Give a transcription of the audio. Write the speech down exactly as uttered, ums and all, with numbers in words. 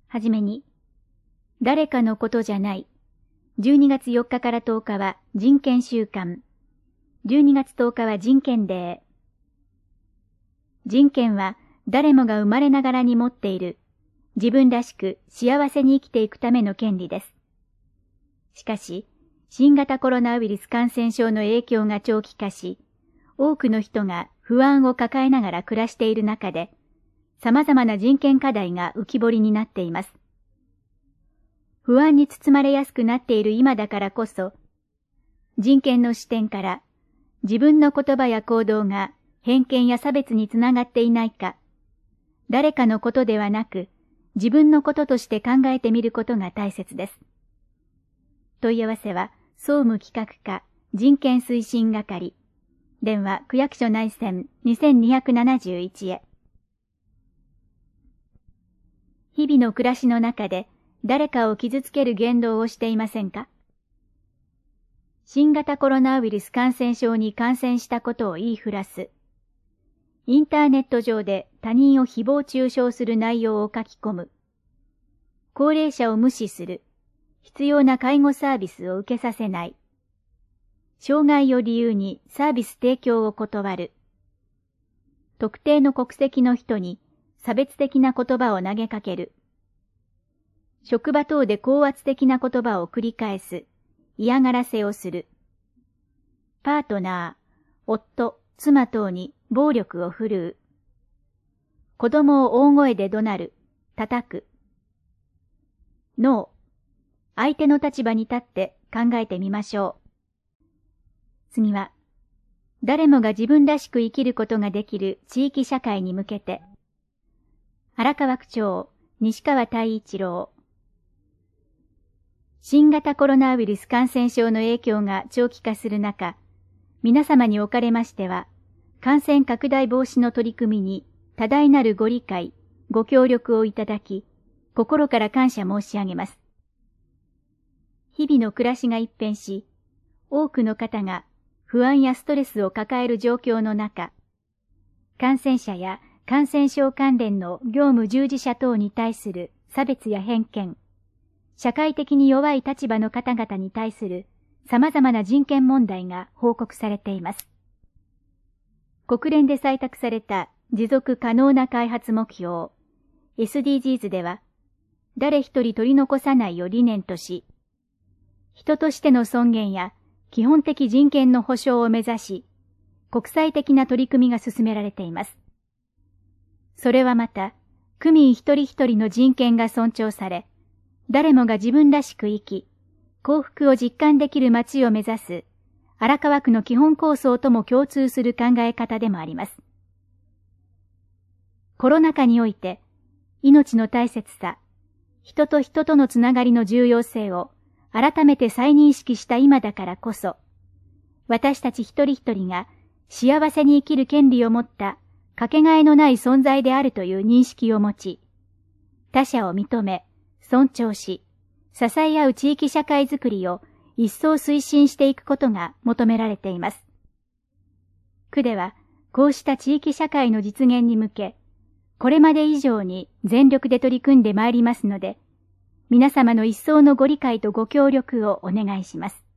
はじめに、誰かのことじゃない。じゅうにがつよっかからとおかは人権週間。じゅうにがつとおかは人権デー。人権は誰もが生まれながらに持っている自分らしく幸せに生きていくための権利です。しかし、新型コロナウイルス感染症の影響が長期化し、多くの人が不安を抱えながら暮らしている中で、様々な人権課題が浮き彫りになっています。不安に包まれやすくなっている今だからこそ、人権の視点から自分の言葉や行動が偏見や差別につながっていないか、誰かのことではなく自分のこととして考えてみることが大切です。問い合わせは総務企画課人権推進係、電話区役所内線にせんにひゃくななじゅういちへ。日々の暮らしの中で誰かを傷つける言動をしていませんか？新型コロナウイルス感染症に感染したことを言いふらす。インターネット上で他人を誹謗中傷する内容を書き込む。高齢者を無視する。必要な介護サービスを受けさせない。障害を理由にサービス提供を断る。特定の国籍の人に差別的な言葉を投げかける。職場等で高圧的な言葉を繰り返す。嫌がらせをする。パートナー、夫、妻等に暴力を振るう。子供を大声で怒鳴る。叩く。ノー。相手の立場に立って考えてみましょう。次は、誰もが自分らしく生きることができる地域社会に向けて。荒川区長、西川太一郎。新型コロナウイルス感染症の影響が長期化する中、皆様におかれましては、感染拡大防止の取り組みに多大なるご理解、ご協力をいただき、心から感謝申し上げます。日々の暮らしが一変し、多くの方が不安やストレスを抱える状況の中、感染者や感染症関連の業務従事者等に対する差別や偏見、社会的に弱い立場の方々に対する様々な人権問題が報告されています。国連で採択された持続可能な開発目標 エスディージーズ では、誰一人取り残さないを理念とし、人としての尊厳や基本的人権の保障を目指し、国際的な取り組みが進められています。それはまた、区民一人一人の人権が尊重され、誰もが自分らしく生き、幸福を実感できる街を目指す、荒川区の基本構想とも共通する考え方でもあります。コロナ禍において、命の大切さ、人と人とのつながりの重要性を改めて再認識した今だからこそ、私たち一人一人が幸せに生きる権利を持ったかけがえのない存在であるという認識を持ち、他者を認め、尊重し、支え合う地域社会づくりを一層推進していくことが求められています。区では、こうした地域社会の実現に向け、これまで以上に全力で取り組んでまいりますので、皆様の一層のご理解とご協力をお願いします。